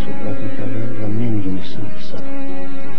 صحبت میکردن و نمیدونستن پسرم.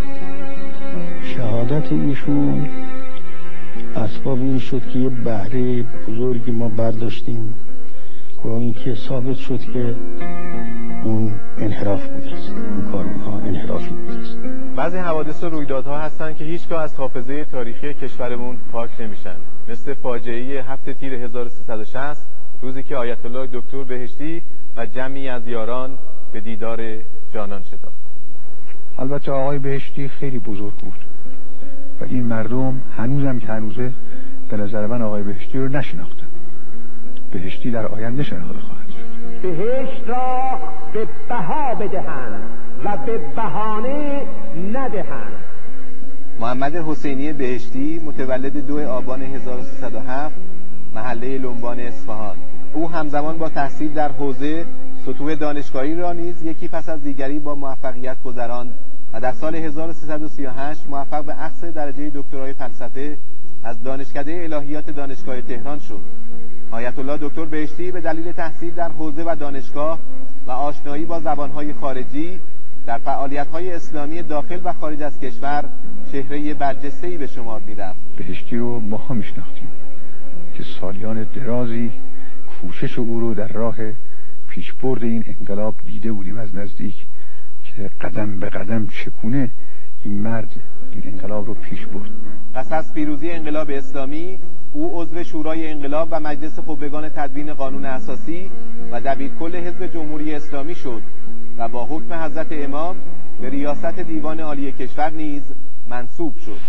شهادت ایشون اسباب این شد که یه بهره بزرگی ما برداشتیم و اینکه ثابت شد که اون انحراف بوده است، اون کارها انحرافی بوده است. بعضی حوادث و رویدادها هستن که هیچگاه از حافظه تاریخی کشورمون پاک نمیشن، مثل فاجعه 7 تیر 1360 روزی که آیت الله دکتر بهشتی و جمعی از یاران به دیدار جانان شتافتند. البته آقای بهشتی خیلی بزرگ بود و این مردم هنوزم که هنوزه به نظر من آقای بهشتی رو نشناختن. بهشتی در آینده شناخته خواهد شد. بهشت را به بها بدهند و به بهانه ندهند. محمد حسینی بهشتی متولد 2 آبان 1307 محله لنبان اصفهان. او همزمان با تحصیل در حوزه سطوح دانشگاهی را نیز یکی پس از دیگری با موفقیت گذراند و در سال 1338 موفق به اخذ درجه دکترای فلسفه از دانشکده الهیات دانشگاه تهران شد. آیت الله دکتر بهشتی به دلیل تحصیل در حوزه و دانشگاه و آشنایی با زبانهای خارجی در فعالیت‌های اسلامی داخل و خارج از کشور چهره برجسته‌ای به شمار می‌رفت. بهشتی رو ما هم می‌شناختیم که سالیان درازی کوشش او رو در راه پیشبرد این انقلاب دیده بودیم از نزدیک که قدم به قدم چگونه این مرد این انقلاب رو پیش برد. پس از پیروزی انقلاب اسلامی او عضو شورای انقلاب و مجلس خبرگان تدوین قانون اساسی و دبیرکل حزب جمهوری اسلامی شد و با حکم حضرت امام به ریاست دیوان عالی کشور نیز منصوب شد.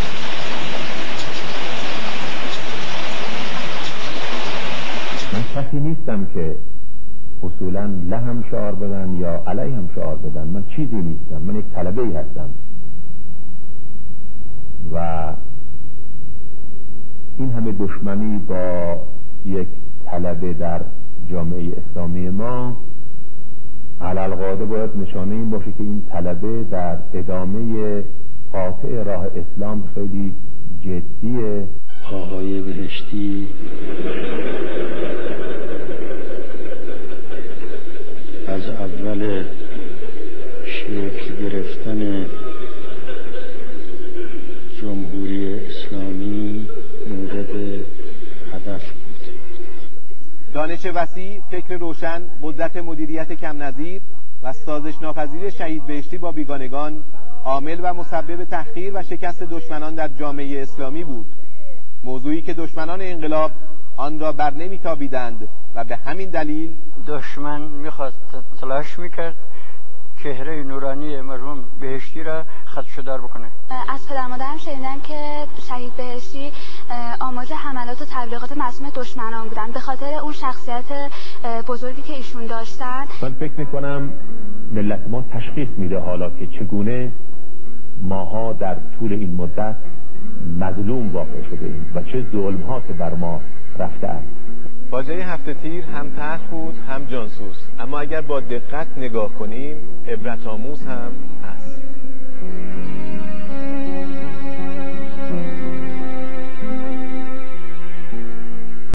من کسی نیستم که اصولاً لهم شعار بدن یا علیهم شعار بدن. من چیزی نیستم، من یک طلبه‌ای هستم و این همه دشمنی با یک طلبه در جامعه اسلامی ما علالقاعده باید نشانه این باشه که این طلبه در ادامه قاطع راه اسلام خیلی جدیه. آقای بهشتی از اول شکل گرفتن جمهوری اسلامی مورد هدف بود. دانش وسیع، فکر روشن، قدرت مدیریت کم نظیر و سازش ناپذیر شهید بهشتی با بیگانگان عامل و مسبب تحقیر و شکست دشمنان در جامعه اسلامی بود، موضوعی که دشمنان انقلاب آن را بر نمیتابیدند و به همین دلیل دشمن میخواست تلاش میکرد چهره نورانی مرحوم بهشتی را خدشه‌دار بکنه. از پدر مادرم شنیدم که شهید بهشتی آماج حملات و تبلیغات مسموم دشمنان بودن به خاطر اون شخصیت بزرگی که ایشون داشتن. من فکر میکنم ملت ما تشخیص میده حالا که چگونه ماها در طول این مدت مظلوم واقع شده ایم و چه ظلم‌هاتی بر ما رفته است. فاجعه 7 تیر هم تلخ بود هم جانسوز، اما اگر با دقت نگاه کنیم عبرت آموز هم